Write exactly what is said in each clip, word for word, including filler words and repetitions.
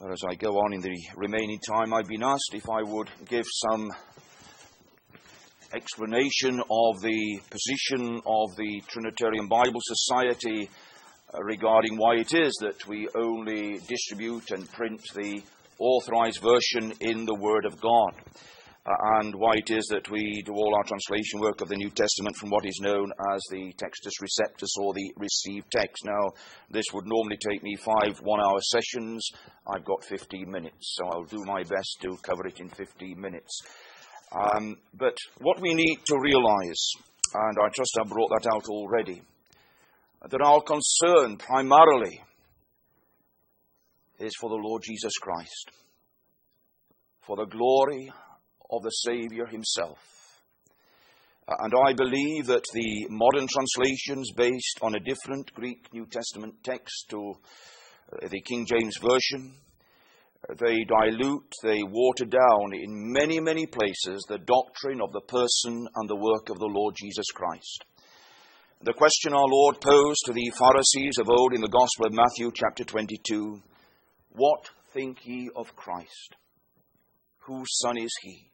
But as I go on in the remaining time, I've been asked if I would give some explanation of the position of the Trinitarian Bible Society uh, regarding why it is that we only distribute and print the authorized version in the Word of God, uh, and why it is that we do all our translation work of the New Testament from what is known as the Textus Receptus, or the received text. Now, this would normally take me five one-hour sessions. I've got fifteen minutes, so I'll do my best to cover it in fifteen minutes. Um, but what we need to realize, and I trust I've brought that out already, that our concern primarily is for the Lord Jesus Christ, for the glory of the Savior himself. And I believe that the modern translations based on a different Greek New Testament text to the King James Version, they dilute, they water down in many, many places the doctrine of the person and the work of the Lord Jesus Christ. The question our Lord posed to the Pharisees of old in the Gospel of Matthew chapter twenty-two, "What think ye of Christ? Whose son is he?"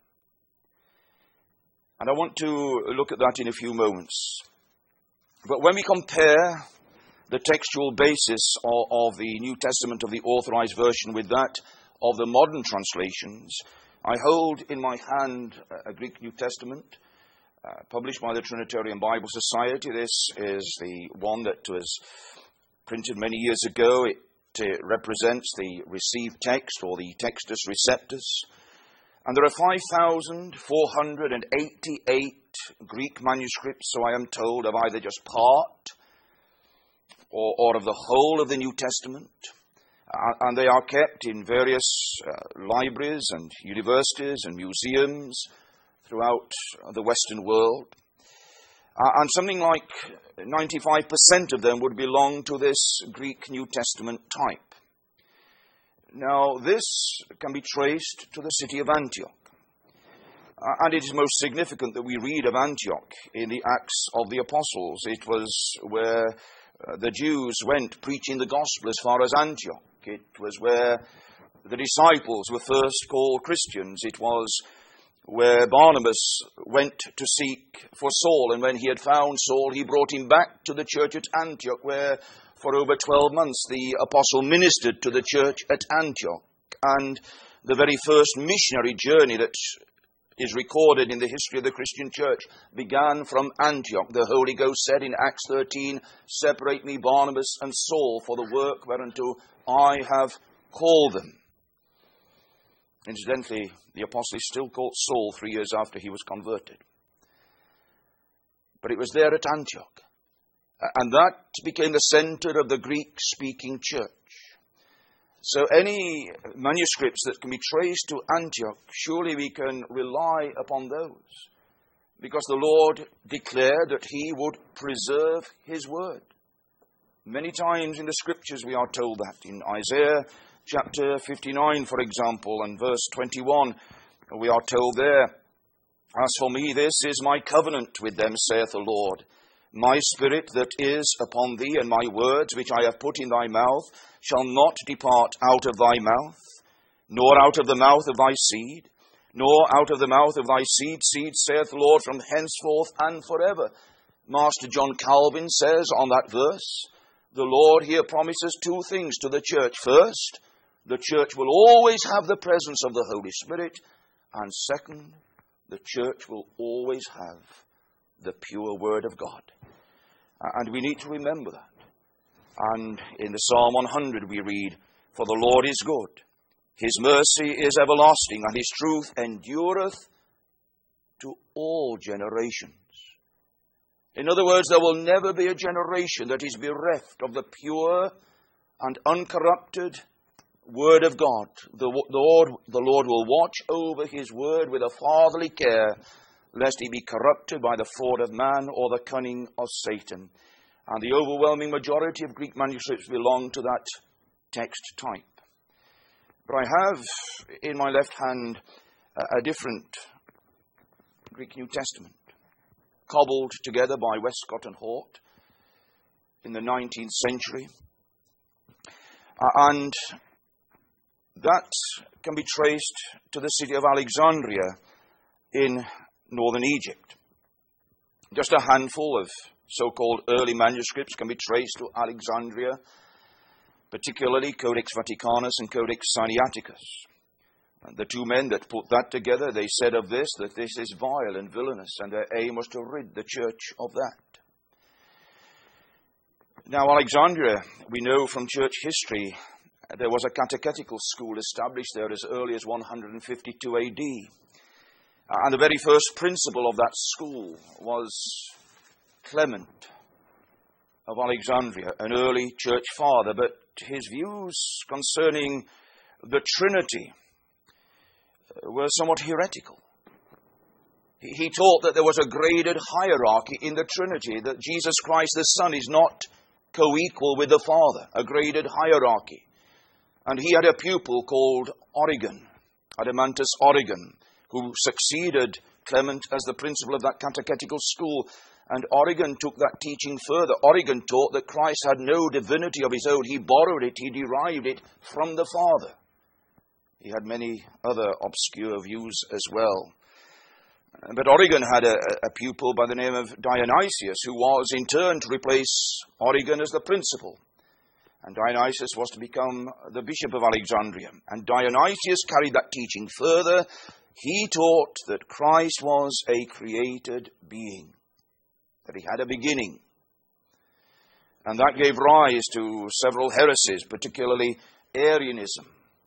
And I want to look at that in a few moments. But when we compare the textual basis of, of the New Testament of the Authorized Version with that of the modern translations, I hold in my hand a Greek New Testament uh, published by the Trinitarian Bible Society. This is the one that was printed many years ago. It uh, represents the received text, or the Textus Receptus. And there are five thousand four hundred eighty-eight Greek manuscripts, so I am told, of either just part or, or of the whole of the New Testament. Uh, and they are kept in various uh, libraries and universities and museums throughout the Western world. Uh, and something like ninety-five percent of them would belong to this Greek New Testament type. Now, this can be traced to the city of Antioch. Uh, and it is most significant that we read of Antioch in the Acts of the Apostles. It was where uh, the Jews went preaching the gospel as far as Antioch. It was where the disciples were first called Christians. It was where Barnabas went to seek for Saul, and when he had found Saul, he brought him back to the church at Antioch, where for over twelve months the apostle ministered to the church at Antioch. And the very first missionary journey that is recorded in the history of the Christian church began from Antioch. The Holy Ghost said in Acts thirteen, "Separate me, Barnabas and Saul, for the work whereunto I have called them." Incidentally, the apostle is still called Saul three years after he was converted. But it was there at Antioch. And that became the center of the Greek-speaking church. So any manuscripts that can be traced to Antioch, surely we can rely upon those, because the Lord declared that he would preserve his word. Many times in the scriptures we are told that. In Isaiah chapter fifty-nine, for example, and verse twenty-one, we are told there, "As for me, this is my covenant with them, saith the Lord. My spirit that is upon thee, and my words which I have put in thy mouth, shall not depart out of thy mouth, nor out of the mouth of thy seed, nor out of the mouth of thy seed, seed, saith the Lord, from henceforth and forever." Master John Calvin says on that verse, the Lord here promises two things to the church. First, the church will always have the presence of the Holy Spirit. And second, the church will always have the pure Word of God. And we need to remember that. And in the Psalm one hundred we read, "For the Lord is good, his mercy is everlasting, and his truth endureth to all generations." In other words, there will never be a generation that is bereft of the pure and uncorrupted Word of God. The, the, Lord, the Lord will watch over his Word with a fatherly care, lest he be corrupted by the fraud of man or the cunning of Satan. And the overwhelming majority of Greek manuscripts belong to that text type. But I have in my left hand a, a different Greek New Testament, cobbled together by Westcott and Hort in the nineteenth century. Uh, and that can be traced to the city of Alexandria in northern Egypt. Just a handful of so-called early manuscripts can be traced to Alexandria, particularly Codex Vaticanus and Codex Sinaiticus. And the two men that put that together, they said of this that this is vile and villainous, and their aim was to rid the church of that. Now, Alexandria, we know from church history, there was a catechetical school established there as early as one hundred fifty-two A D. And the very first principal of that school was Clement of Alexandria, an early church father, but his views concerning the Trinity were somewhat heretical. He taught that there was a graded hierarchy in the Trinity, that Jesus Christ the Son is not co-equal with the Father, a graded hierarchy. And he had a pupil called Origen, Adamantus Origen, who succeeded Clement as the principal of that catechetical school. And Origen took that teaching further. Origen taught that Christ had no divinity of his own. He borrowed it, he derived it from the Father. He had many other obscure views as well. But Origen had a, a pupil by the name of Dionysius, who was in turn to replace Origen as the principal. And Dionysius was to become the bishop of Alexandria. And Dionysius carried that teaching further. He taught that Christ was a created being, that he had a beginning. And that gave rise to several heresies, particularly Arianism,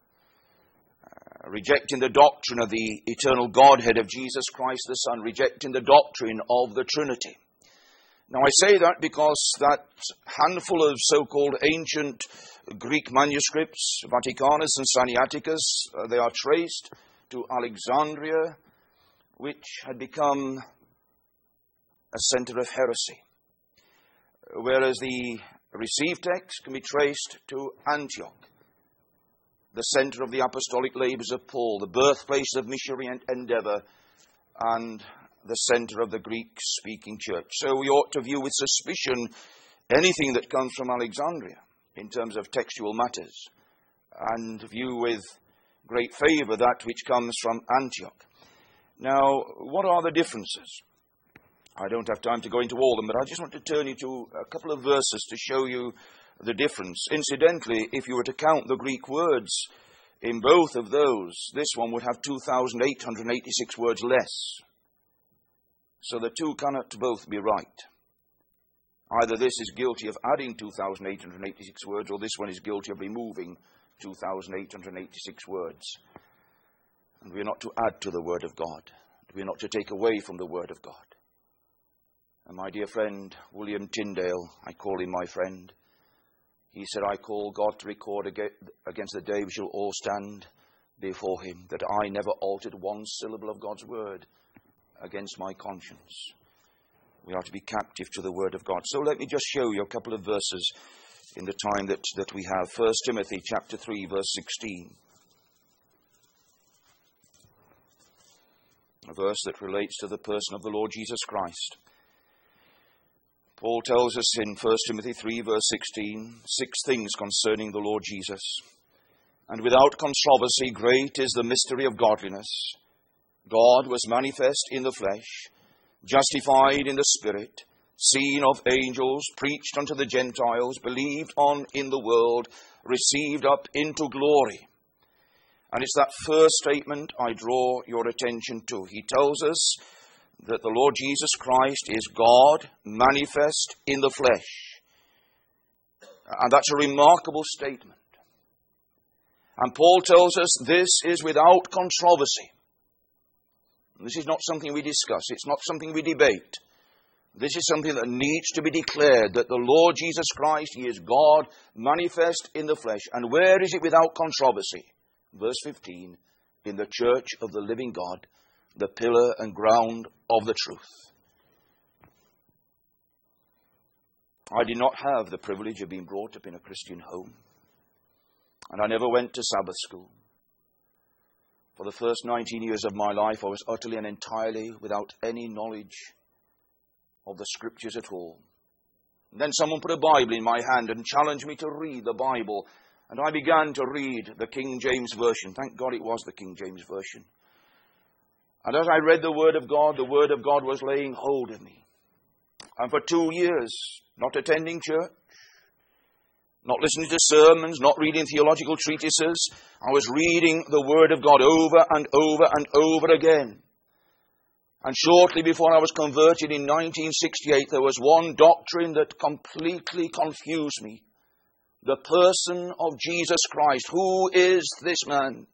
uh, rejecting the doctrine of the eternal Godhead of Jesus Christ the Son, rejecting the doctrine of the Trinity. Now, I say that because that handful of so-called ancient Greek manuscripts, Vaticanus and Sinaiticus, uh, they are traced to Alexandria, which had become a center of heresy, whereas the received text can be traced to Antioch, the center of the apostolic labors of Paul, the birthplace of missionary endeavor, and the center of the Greek-speaking church. So we ought to view with suspicion anything that comes from Alexandria in terms of textual matters, and view with great favor that which comes from Antioch. Now, what are the differences? I don't have time to go into all of them, but I just want to turn you to a couple of verses to show you the difference. Incidentally, if you were to count the Greek words in both of those, this one would have two thousand eight hundred eighty-six words less. So the two cannot both be right. Either this is guilty of adding two thousand eight hundred eighty-six words, or this one is guilty of removing two thousand eight hundred eighty-six words. And we are not to add to the Word of God. We are not to take away from the Word of God. And my dear friend, William Tyndale, I call him my friend, he said, I call God to record against the day we shall all stand before him, that I never altered one syllable of God's word against my conscience. We are to be captive to the Word of God. So let me just show you a couple of verses in the time that, that we have. First Timothy chapter three, verse sixteen. A verse that relates to the person of the Lord Jesus Christ. Paul tells us in First Timothy three, verse sixteen, six things concerning the Lord Jesus. And without controversy, great is the mystery of godliness. God was manifest in the flesh, justified in the Spirit, seen of angels, preached unto the Gentiles, believed on in the world, received up into glory. And it's that first statement I draw your attention to. He tells us that the Lord Jesus Christ is God manifest in the flesh. And that's a remarkable statement. And Paul tells us this is without controversy. This is not something we discuss. It's not something we debate. This is something that needs to be declared, that the Lord Jesus Christ, he is God manifest in the flesh. And where is it without controversy? Verse fifteen, in the church of the living God, the pillar and ground of the truth. I did not have the privilege of being brought up in a Christian home. And I never went to Sabbath school. For the first nineteen years of my life, I was utterly and entirely without any knowledge of the Scriptures at all. And then someone put a Bible in my hand and challenged me to read the Bible. And I began to read the King James Version. Thank God it was the King James Version. And as I read the Word of God, the Word of God was laying hold of me. And for two years, not attending church, not listening to sermons, not reading theological treatises, I was reading the Word of God over and over and over again. And shortly before I was converted in nineteen sixty-eight, there was one doctrine that completely confused me. The person of Jesus Christ. Who is this man?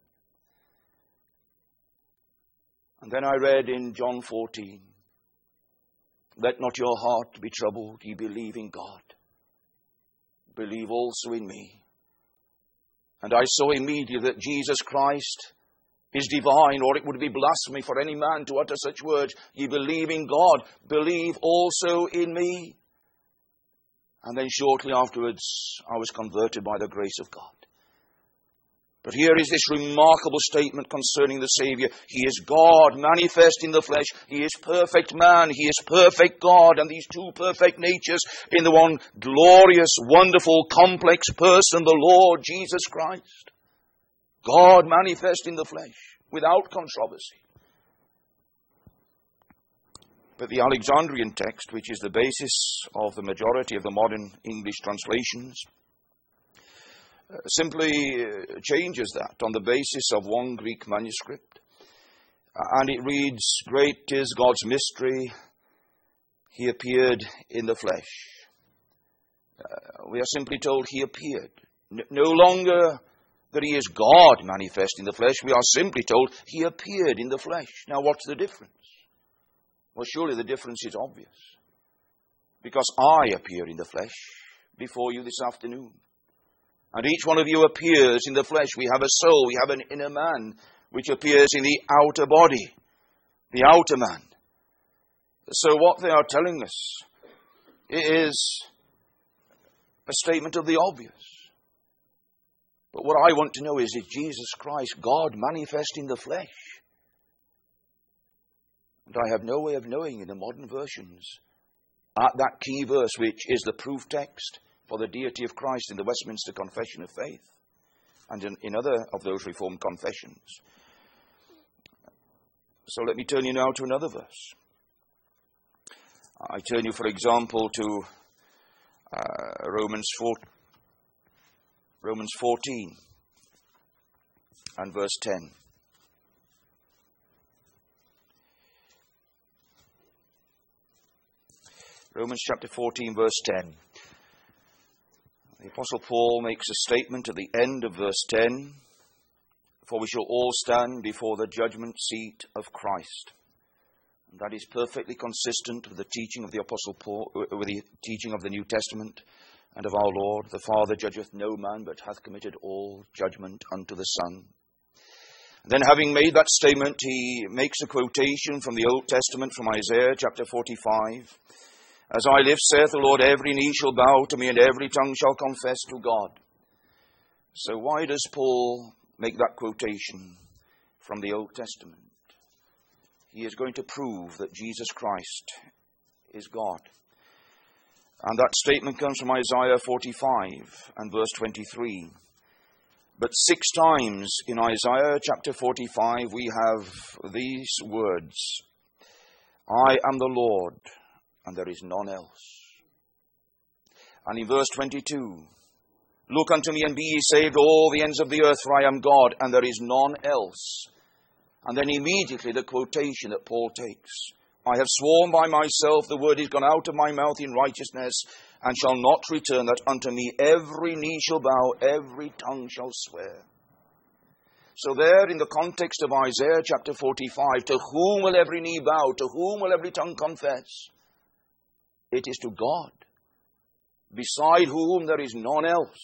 And then I read in John fourteen, let not your heart be troubled, ye believe in God. Believe also in me. And I saw immediately that Jesus Christ is divine, or it would be blasphemy for any man to utter such words. Ye believe in God, believe also in me. And then shortly afterwards, I was converted by the grace of God. But here is this remarkable statement concerning the Savior. He is God manifest in the flesh. He is perfect man. He is perfect God. And these two perfect natures in the one glorious, wonderful, complex person, the Lord Jesus Christ. God manifest in the flesh, without controversy. But the Alexandrian text, which is the basis of the majority of the modern English translations, uh, simply uh, changes that on the basis of one Greek manuscript. Uh, and it reads, great is God's mystery, he appeared in the flesh. Uh, we are simply told he appeared. N- no longer that he is God manifest in the flesh, we are simply told he appeared in the flesh. Now what's the difference? Well, surely the difference is obvious. Because I appear in the flesh before you this afternoon. And each one of you appears in the flesh. We have a soul, we have an inner man, which appears in the outer body, the outer man. So what they are telling us is a statement of the obvious. But what I want to know is, is Jesus Christ, God manifest in the flesh? And I have no way of knowing in the modern versions at that key verse, which is the proof text for the deity of Christ in the Westminster Confession of Faith and in, in other of those Reformed confessions. So let me turn you now to another verse. I turn you, for example, to uh, Romans four, Romans fourteen and verse ten. Romans chapter fourteen, verse ten. The Apostle Paul makes a statement at the end of verse ten. For we shall all stand before the judgment seat of Christ. And that is perfectly consistent with the teaching of the Apostle Paul, with the teaching of the New Testament and of our Lord. The Father judgeth no man, but hath committed all judgment unto the Son. And then, having made that statement, he makes a quotation from the Old Testament, from Isaiah chapter forty-five. As I live, saith the Lord, every knee shall bow to me, and every tongue shall confess to God. So why does Paul make that quotation from the Old Testament? He is going to prove that Jesus Christ is God. And that statement comes from Isaiah forty-five and verse twenty-three. But six times in Isaiah chapter forty-five we have these words, I am the Lord, and there is none else. And in verse twenty-two, look unto me and be ye saved, all the ends of the earth, for I am God, and there is none else. And then immediately the quotation that Paul takes, I have sworn by myself, the word is gone out of my mouth in righteousness, and shall not return, that unto me every knee shall bow, every tongue shall swear. So there, in the context of Isaiah chapter forty-five, to whom will every knee bow? To whom will every tongue confess? It is to God, beside whom there is none else.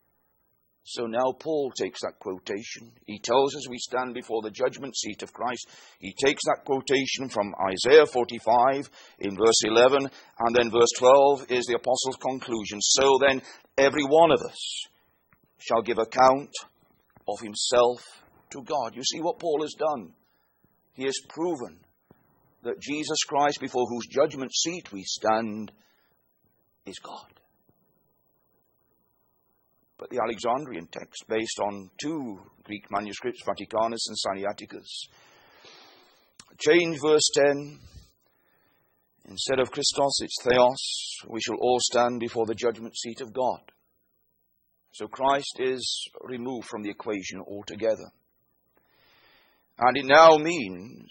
So now Paul takes that quotation. He tells us we stand before the judgment seat of Christ. He takes that quotation from Isaiah forty-five in verse eleven, and then verse twelve is the apostle's conclusion. So then every one of us shall give account of himself to God. You see what Paul has done? He has proven that Jesus Christ, before whose judgment seat we stand, is God. but the Alexandrian text, based on two Greek manuscripts, Vaticanus and Sinaiticus. Change verse ten. Instead of Christos, it's Theos. We shall all stand before the judgment seat of God. So Christ is removed from the equation altogether. And it now means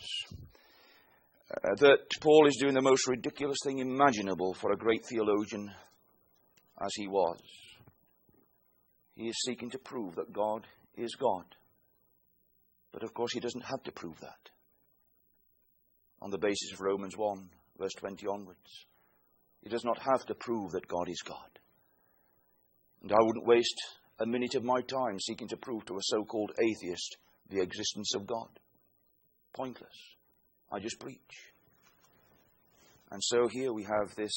uh, that Paul is doing the most ridiculous thing imaginable for a great theologian as he was. He is seeking to prove that God is God. But of course he doesn't have to prove that. On the basis of Romans one, verse twenty onwards. He does not have to prove that God is God. And I wouldn't waste a minute of my time seeking to prove to a so-called atheist the existence of God. Pointless. I just preach. And so here we have this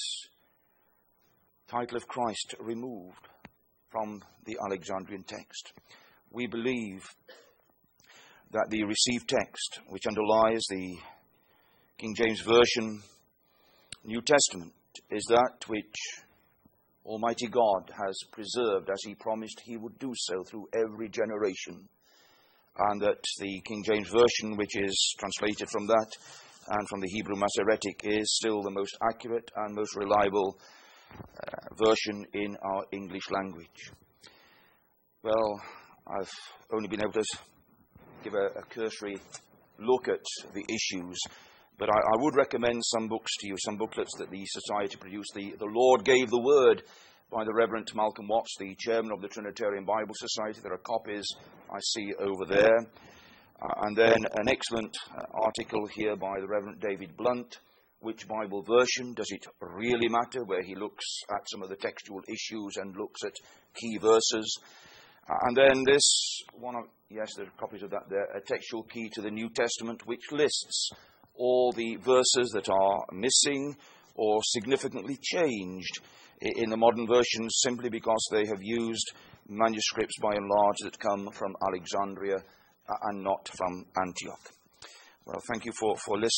title of Christ removed from the Alexandrian text. We believe that the received text, which underlies the King James Version New Testament, is that which Almighty God has preserved as he promised he would do so through every generation. And that the King James Version, which is translated from that and from the Hebrew Masoretic, is still the most accurate and most reliable uh, version in our English language. Well, I've only been able to give a, a cursory look at the issues, but I, I would recommend some books to you, some booklets that the Society produced. The, the Lord Gave the Word by the Reverend Malcolm Watts, the chairman of the Trinitarian Bible Society. There are copies I see over there. Uh, and then an excellent uh, article here by the Reverend David Blunt, Which Bible Version Does It Really Matter?, where he looks at some of the textual issues and looks at key verses. Uh, and then this one, of, yes, there are copies of that there, A Textual Key to the New Testament, which lists all the verses that are missing or significantly changed in the modern versions, simply because they have used manuscripts by and large that come from Alexandria and not from Antioch. Well, thank you for, for listening.